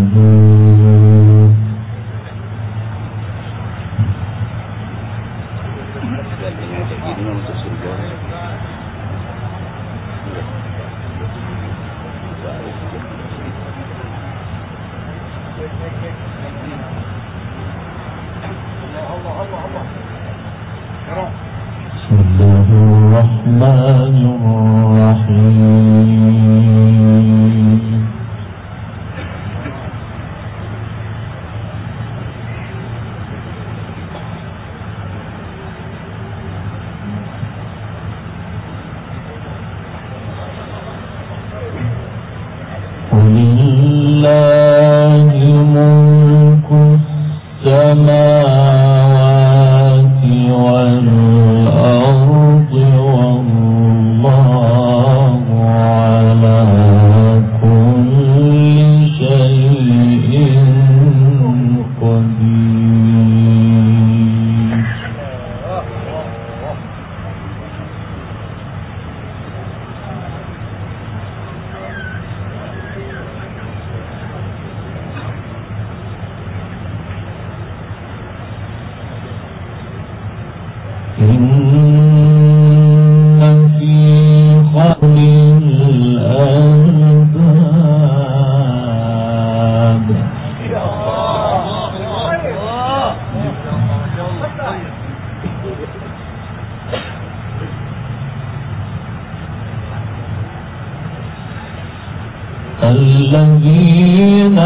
الذين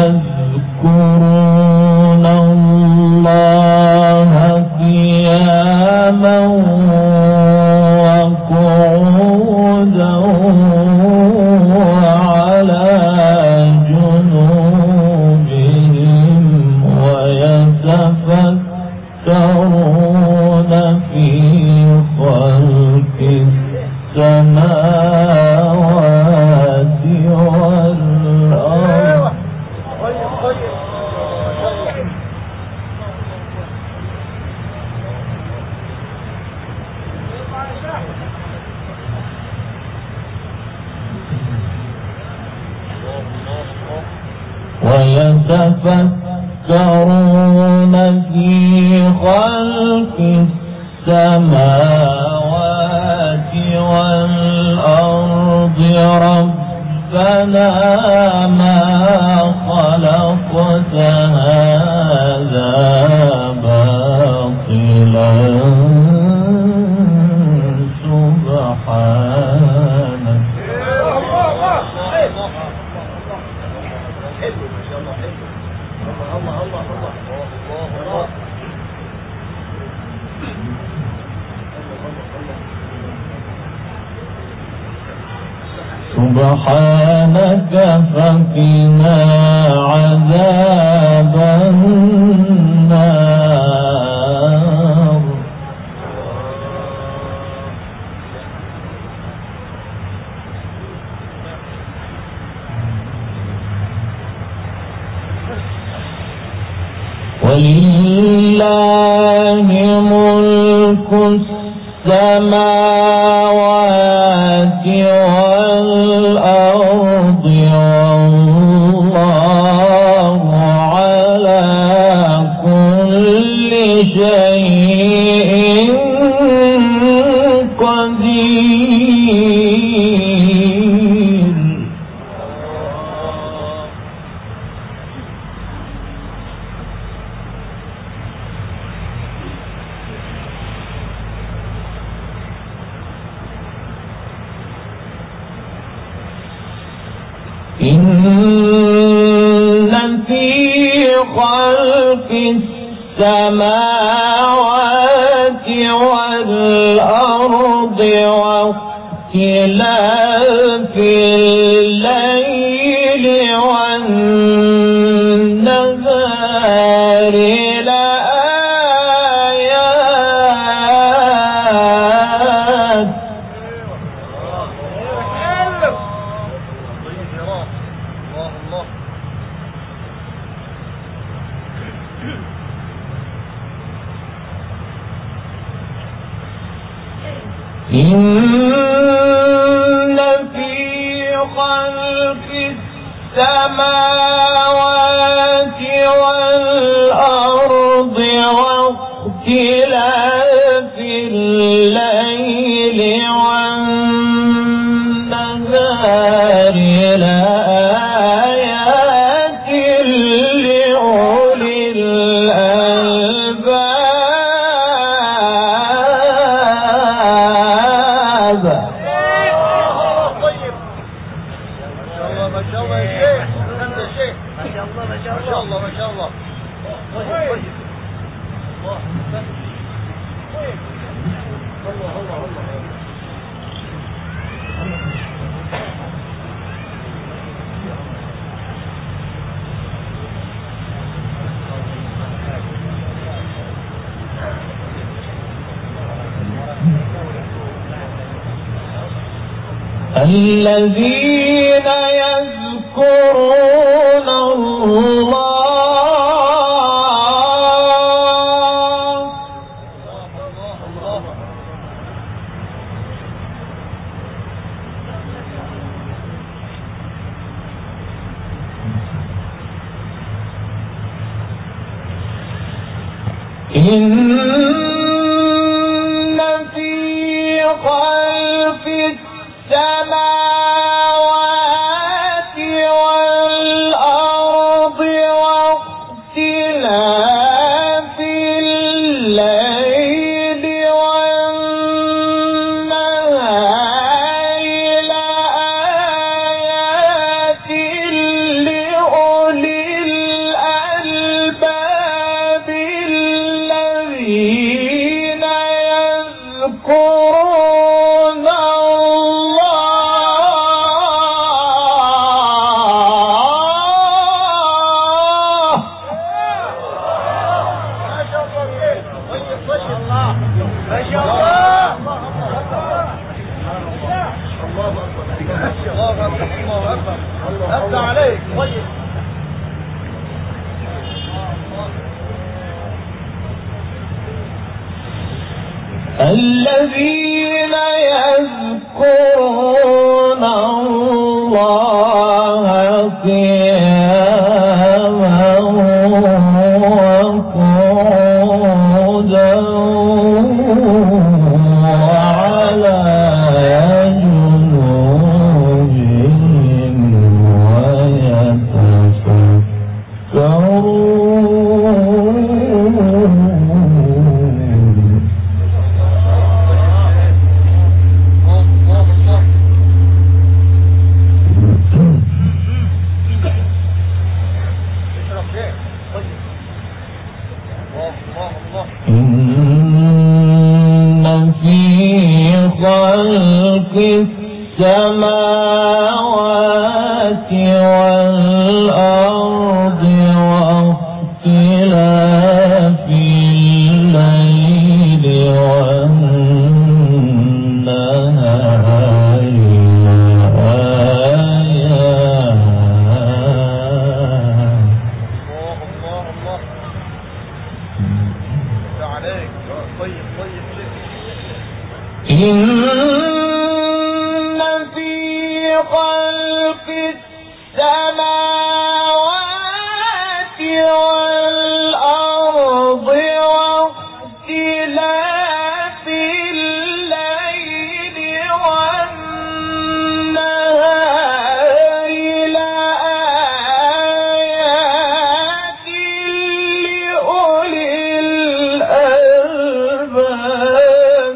يذكرون الله قياما وقعودا وعلى جنوبهم ويتفكرون في خلق السماوات والأرض ويتفكرون في خلق السماوات والأرض ربنا ما خلقت هذا باطلا سبحانك سبحانك فقنا عذاب النار ولله ملك السماوات والأرض والله على كل شيء قدير إن في خلق السماوات والأرض واختلاف الليل والنهار لآيات إن في خلق السماوات والأرض واختلاف الليل والنهار لآيات لأولي الألباب. ما شاء الله يا شيخ، انت يا شيخ، ما شاء الله ما شاء الله ما شاء الله. الذين يذكرون الله إن في خلق السماوات والأرض واختلاف الليل والنهار لآيات لأولي الألباب الذين يذكرون الذين يذكرون الله قياما وقعودا وعلى جنوبهم ويتفكرون. إن في خلق السماوات والأرض واختلاف الليل والنهار إن في خلق السماوات والأرض واختلاف الليل والنهار لآيات لأولي الألباب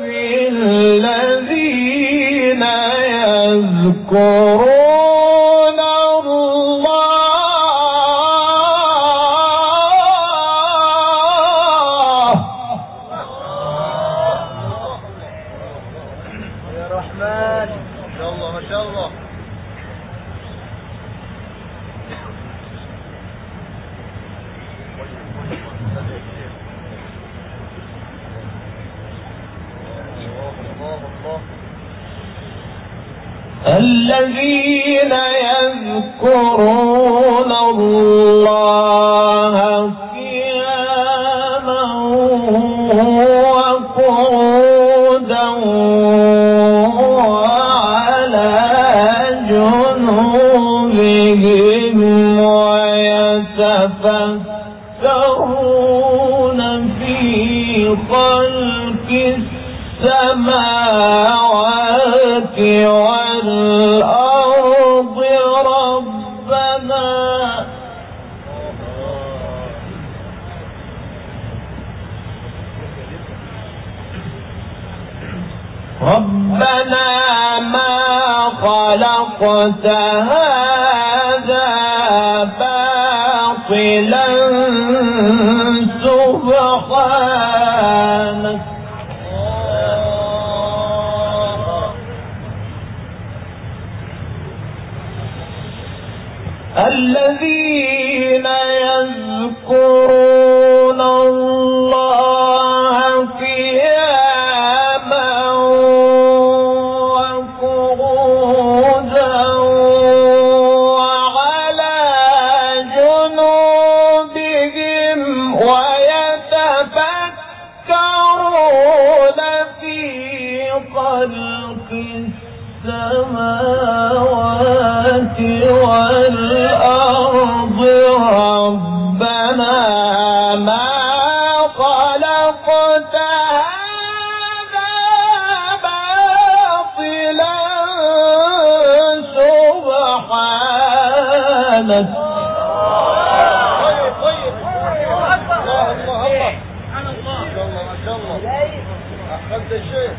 الذين يذكرون الله. يا رحمن ما شاء الله ما شاء الله. الذين يذكرون الله قياما وقعودا وعلى جنوبهم والأرض ربنا ما خلقت هذا باطلا سبحانك الذين يذكرون الله قياما وقعودا وعلى جنوبهم ويتفكرون في خلق السماوات والأرض ربنا ما خلقت هذا باطلا سبحانك أحسنت الشيخ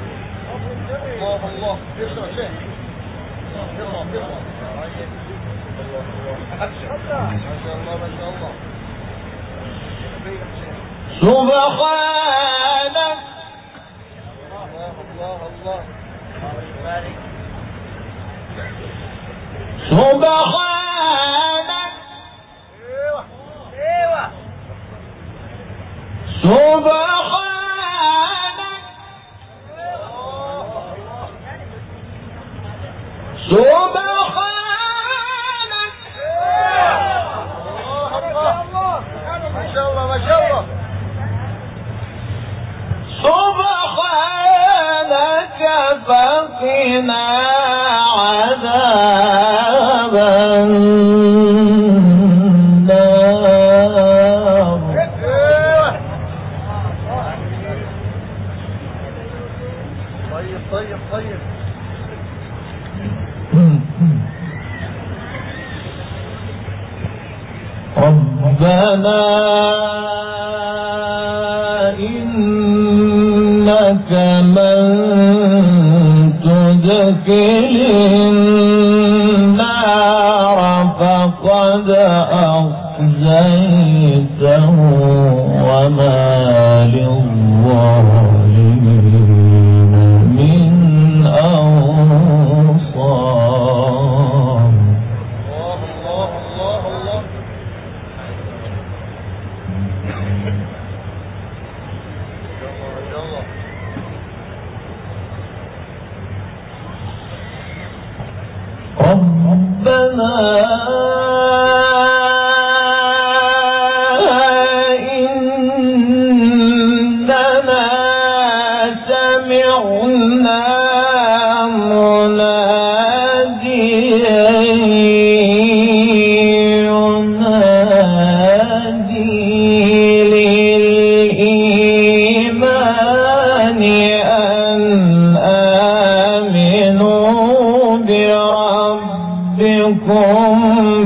الله يسرع شيخ يلا ما شاء الله سبحانك سبحانك سبحانك فقنا عذاب النار طيب ربنا إنك من تدخل النار فقد أخزيته وما للظالمين من أنصار ربنا إننا سمعنا مناديا ينادي للإيمان أن آمنوا بربكم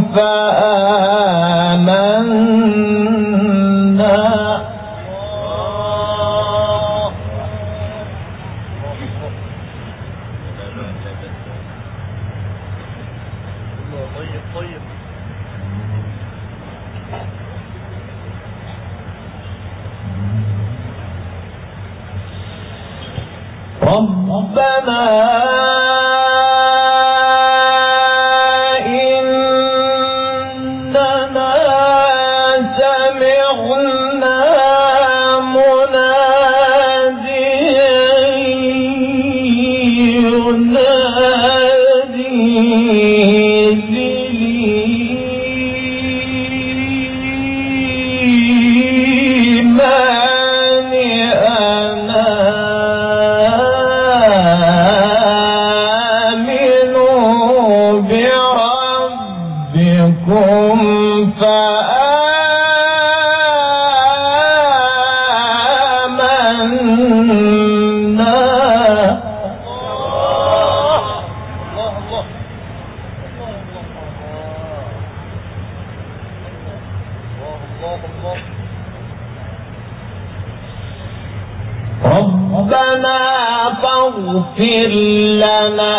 فآمنا طيب ربنا إننا سمعنا مناديا ينادي للإيمان أن آمنوا بربكم فآمنا ربنا فاغفر لنا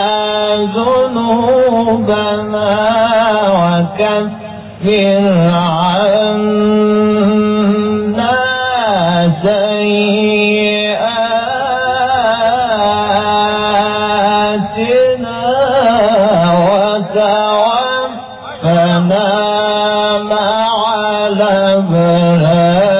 ذنوبنا وكفر عنا سيئاتنا وتوفنا مع الأبرار.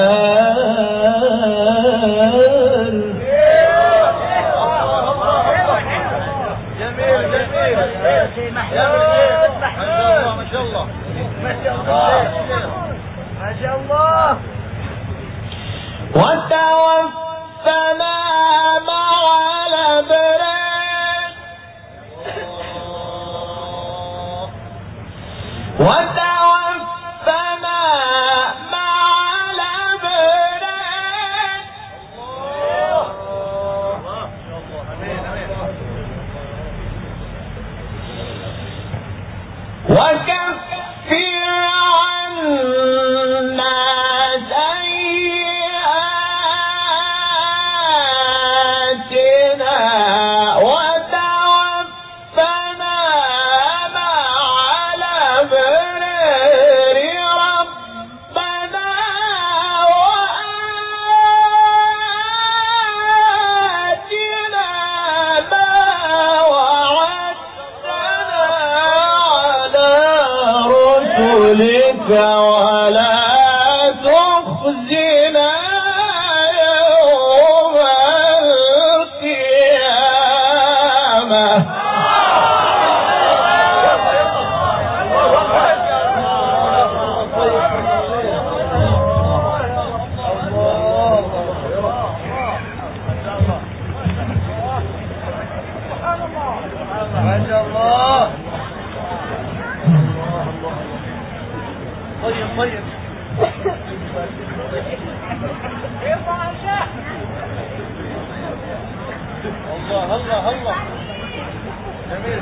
وتوفنا مع الأبرار. وتوفنا مع الأبرار. وكفر عنا سيئاتنا وتوفنا مع الأبرار. ربنا وآتنا ما وعدتنا على رسلك ولا تخزنا يوم القيامة. ما شاء الله. طيب طيب. الله الله الله. جميل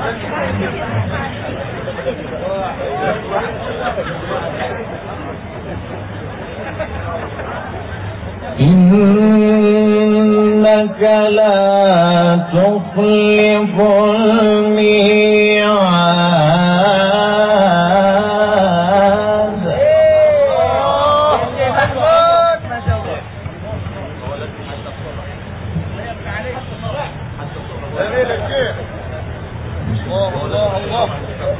إنك لا تخلف الميعاد. جميل الشيخ. الله الله الله.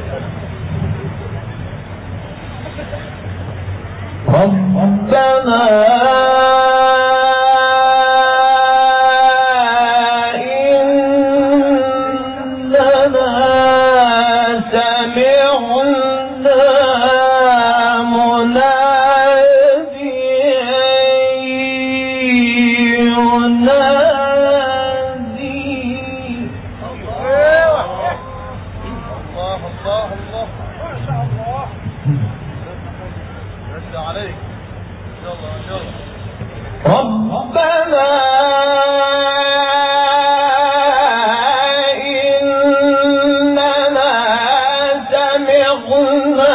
ربنا إننا سمعنا مناديا ينادي. الله الله الله. ما شاء الله. رد عليك. ان شاء الله ان شاء الله. ربنا إننا سمعنا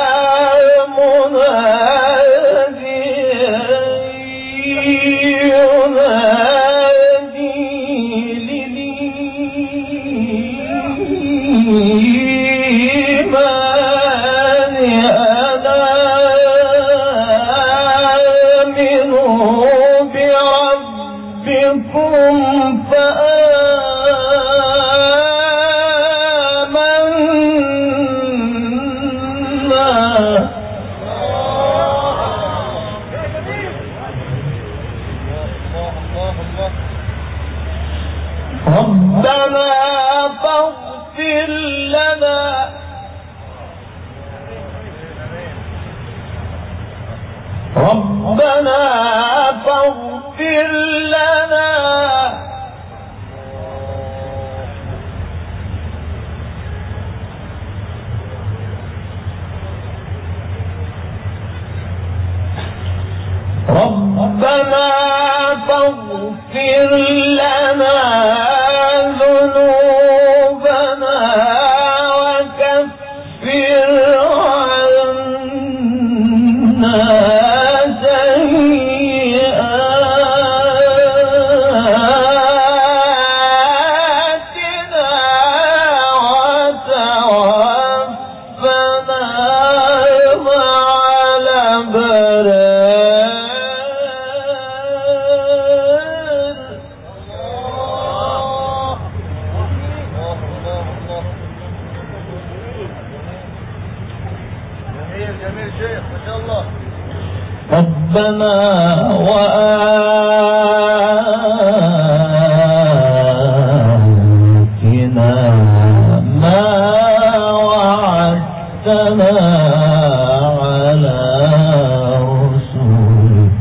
مناديا ينادي للإيمان أن آمنوا بربكم فآمنا. ربنا فاغفر لنا. ربنا فاغفر لنا. ربنا فاغفر لنا ذنوبنا وكفر جميل شيخ ما شاء الله. ربنا وآتنا ما وعدتنا على رسلك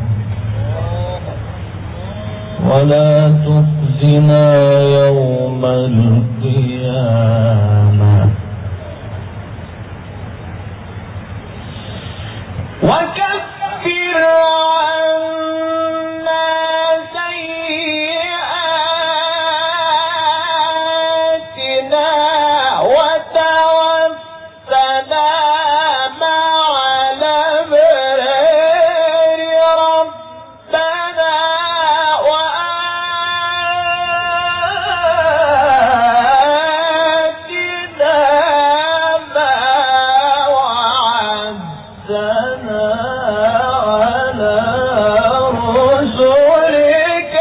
ولا تخزنا يوم القيامة وكفر عنا سيئاتنا وتوفنا مع الأبرار ربنا وآتنا ما وعدتنا على رسلك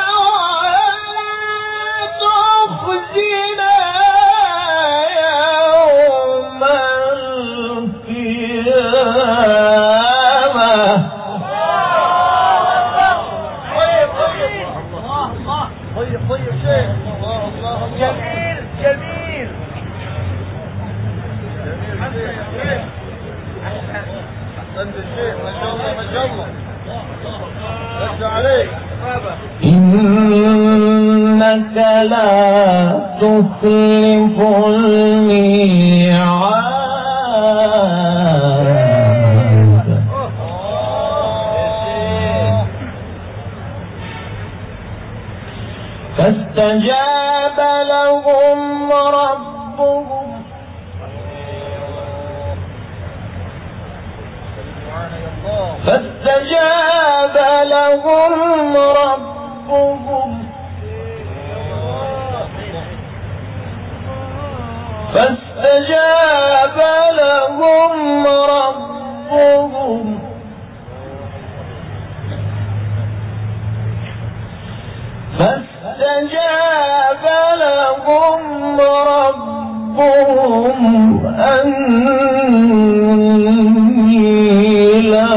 ولا تخزنا يوم القيامة طيب شيخ. الله الله جميل جميل جميل. أحسنت الشيخ ما شاء الله ما شاء الله. بس عليك إنك لا تخلف الميعاد فاستجاب لهم ربهم فاستجاب لهم ربهم فاستجاب لهم ربهم فاستجاب لهم ربهم أني لا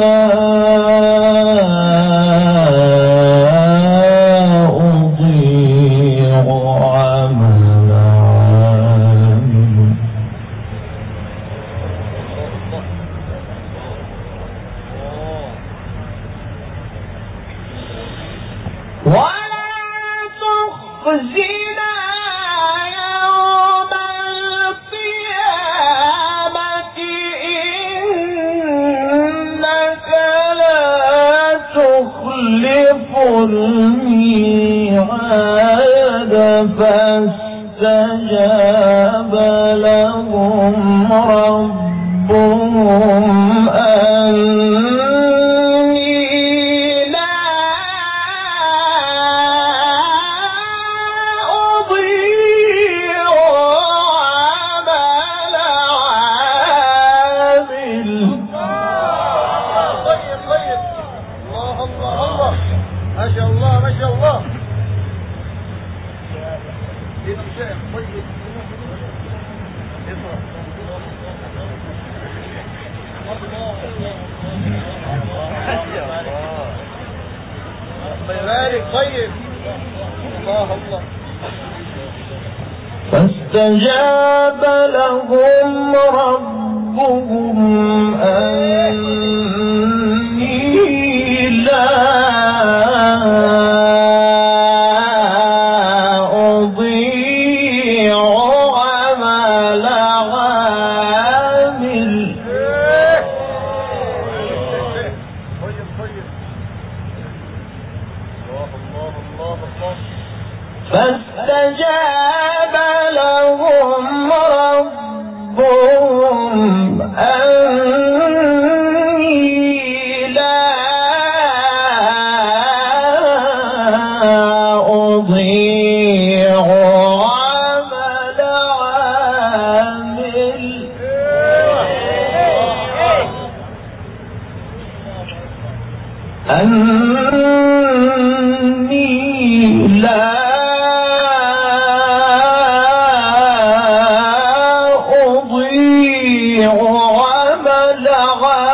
أضيع عمل عامل ولا تخزنا يوم القيامة إنك لا تخلف الميعاد فاستجاب لهم ربهم أني لا أضيع عمل عامل طيب الله الله الله ما شاء الله ما شاء الله. طيب الله يبارك. طيب الله الله. فاستجاب لهم ربهم أني لا أضيع عمل عامل فاستجاب لهم ربهم أني لا أضيع عمل عامل أني لا أضيع عمل عامل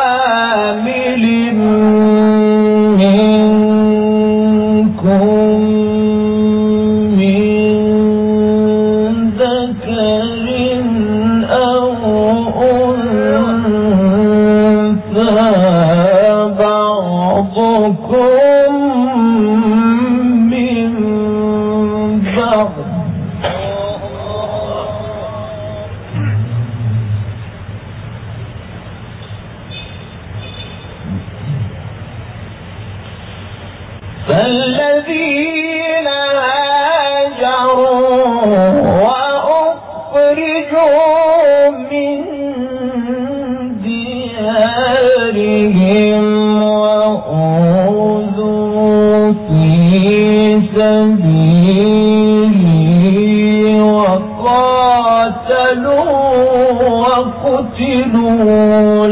وقتلوا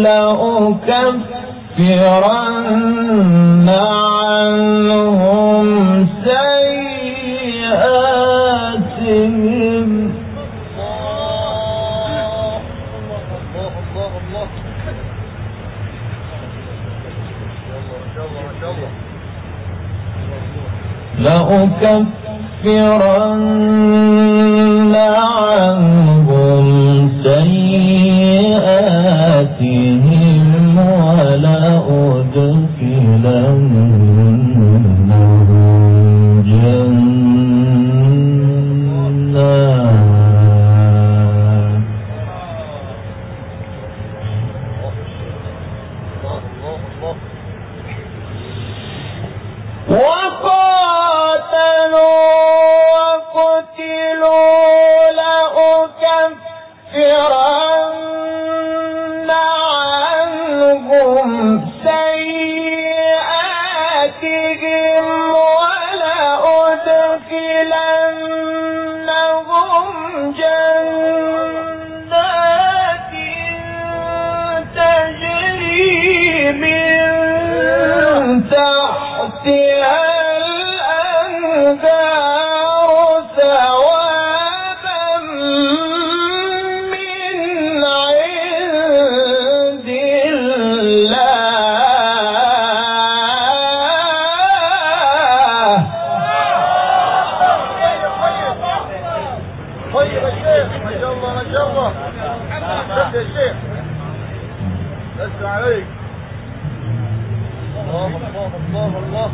لأكفرن عنهم سيئاتهم لأكفرن عنهم سيئاتهم ولأدخلنهم جنات لأكفرن عنهم سيئاتهم ولأدخلنهم جنات تجري من تحتها الأنهار ثوابا من عند الله. طيب يا شيخ، ما شاء الله ما شاء الله. شد يا شيخ، اسمع عليك. الله الله الله الله.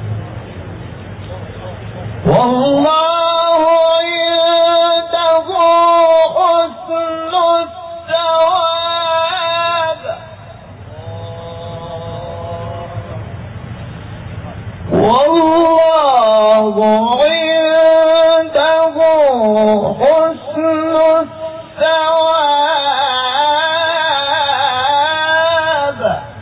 والله عنده حسن الثواب والله عنده حسن الثواب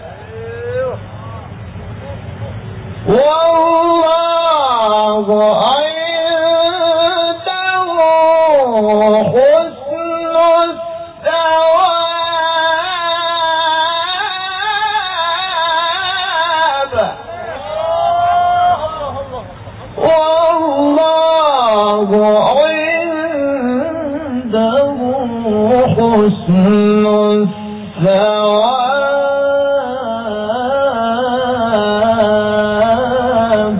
والله عنده حسن الثواب والله عنده حسن الثواب.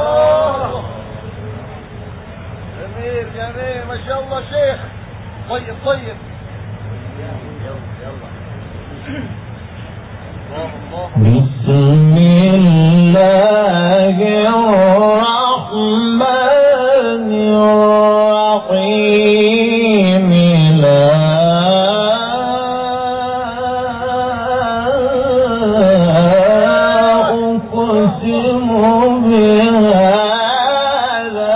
جميل جميل ما شاء الله شيخ. طيب طيب. بسم الله الرحمن الرحيم لا أقسم بهذا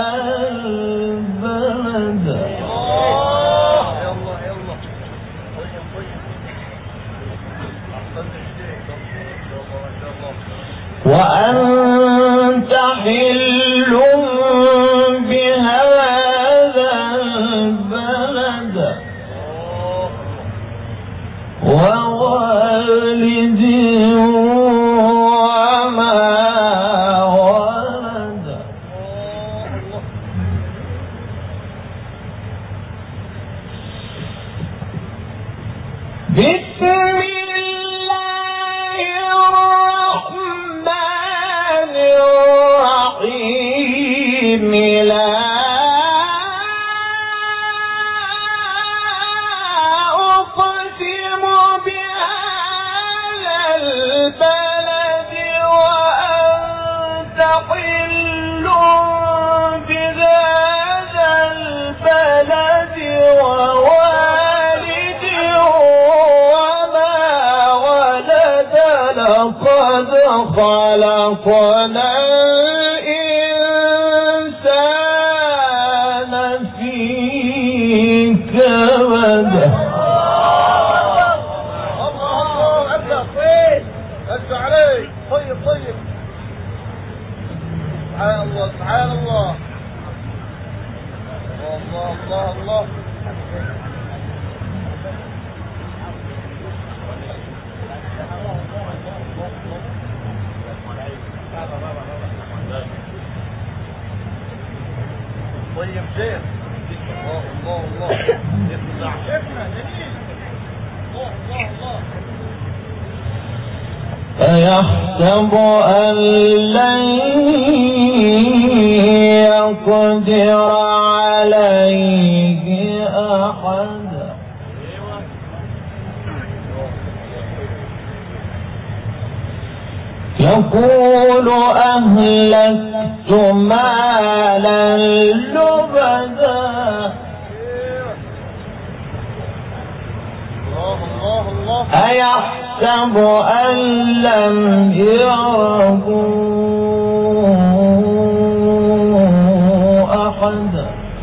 البلد يلا يلا. طيب طيب. أحسنت الشيخ. ما شاء الله. وأنت حل بهذا البلد ووالد وما ولد. بسم الله الرحمن الرحيم لا أقسم بهذا البلد وأنت حل بهذا البلد ووالد وما ولد لقد خلقنا الإنسان في كبد. الله ابدا طيب. ادوا عليك. طيب طيب. سبحان الله سبحان الله. الله الله الله. طيب شيخ الله الله الله يطلع شيخنا جميل الله الله الله أيحسب أن لن يقدر عليه أحد يقول أهلكت مالا لبدا أيحسب أن لم يره أحد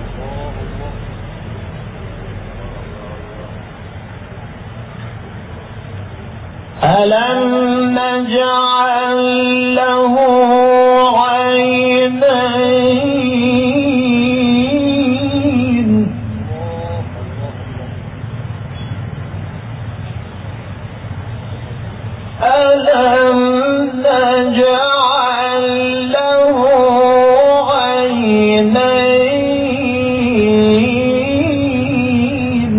ألم نجعل له عينين ألم نجعل له عينين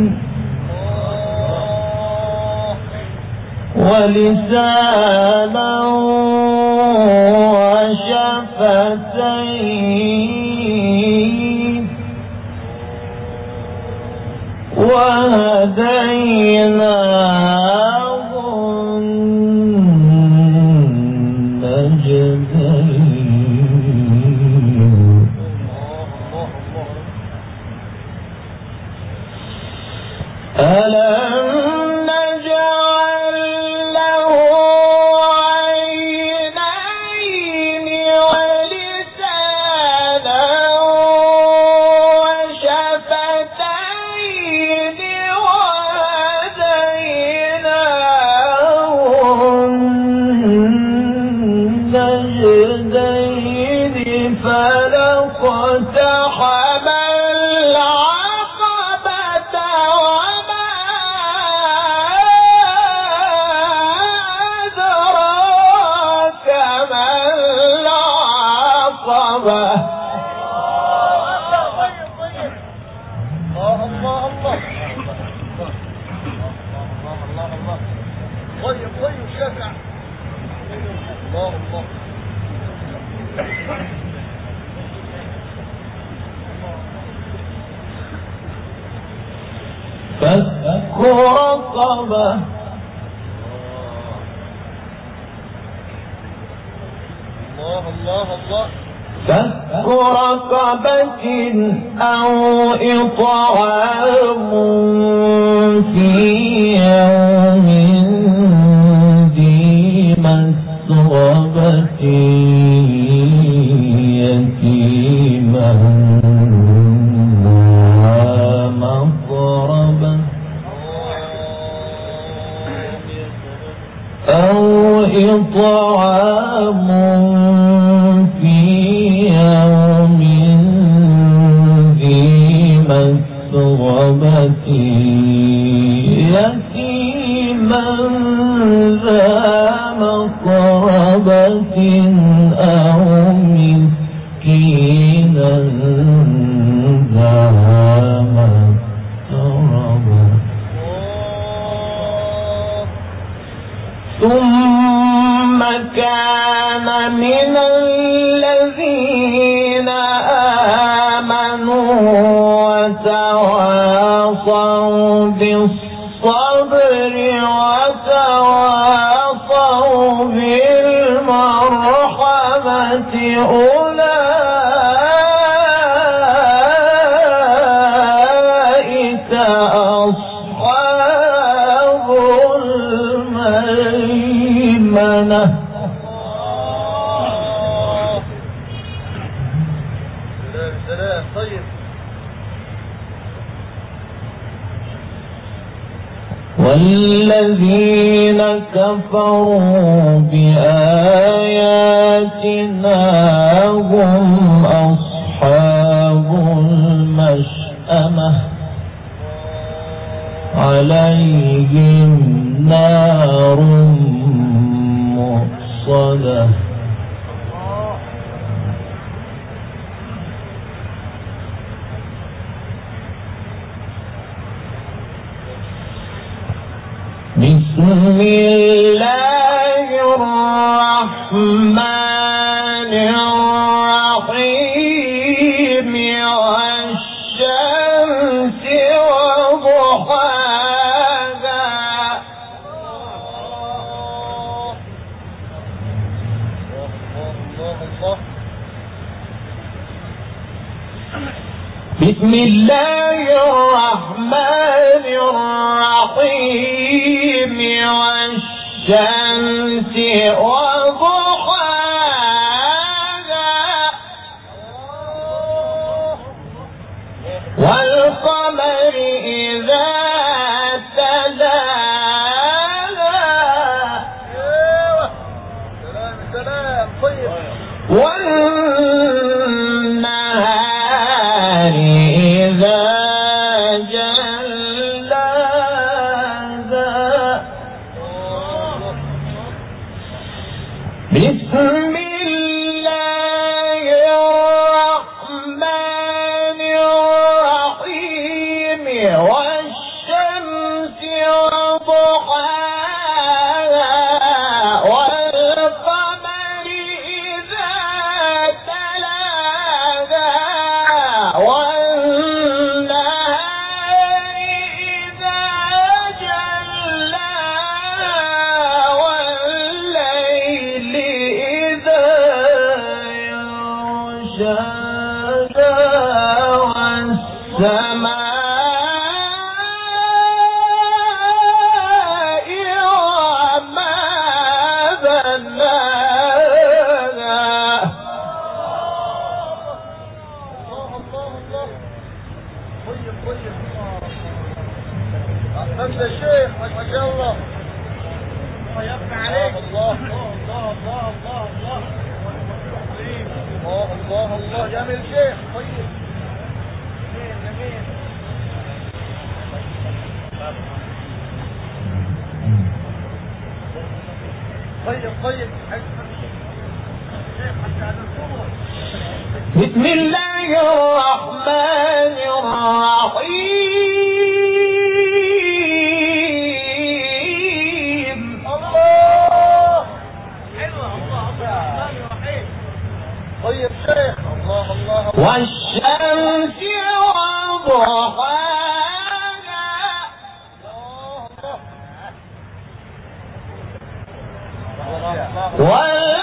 ولسانا وشفتين وهديناه النجدين ألم نجعل له عينين ولسانا وشفتين وهديناه النجدين فلاقتحم العقبة وما أدراك ما العقبة الله الله الله طيب طيب شافع الله الله فك رقبة الله الله الله فك رقبة أو إطعام في يوم ذي مسغبة يتيما ذا مقربة أو إطعام في يوم ذي مسغبة يتيما ذا مقربة أو مسكينا ذا متربة ثم كان من الذين آمنوا وتواصوا بالصبر وتواصوا بالمرحمة أولئك أصحاب الميمنة سلام طيب والذين كفروا بآياتنا هم أصحاب المشأمة عليهم نار مؤصدة بسم الله الرحمن الرحيم والشمس وضحاها بسم الله الرحمن الرحيم والشمس وضحاها والقمر إذا تلاها سلام طيب والنهار إذا جلاها بسم الله الرحمن الرحيم والشمس وضحاها والقمر إذا تلاها والنهار إذا جلاها والليل إذا يغشاها والسماء وما بناها طيب أحسنت يا شيخ ما شاء الله يفتح عليك الله جميل شيخ طيب جميل طيب بسم الله الرحمن الرحيم الله حلوة الله الرحمن الرحيم طيب شيخ الله والشمس وضحاها والقمر